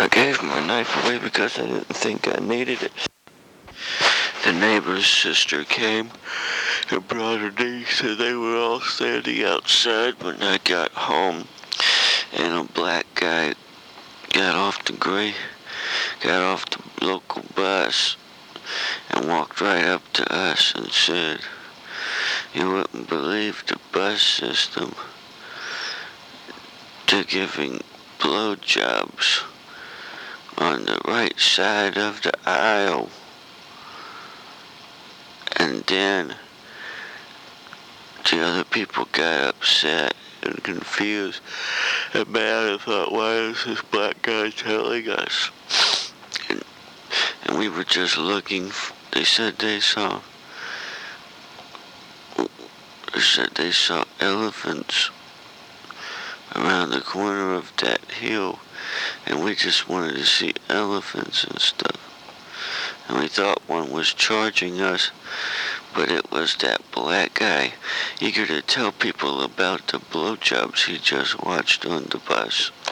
gave my knife away because I didn't think I needed it. The neighbor's sister came and brought her niece, and they were all standing outside when I got home. And a black guy got off the local bus and walked right up to us and said, "You wouldn't believe the bus system. They're giving blowjobs on the right side of the aisle." And then the other people got upset and confused and mad and thought, why is this black guy telling us? And we were just looking. They said they saw elephants around the corner of that hill, and we just wanted to see elephants and stuff. And we thought one was charging us, but it was that black guy, eager to tell people about the blowjobs he just watched on the bus.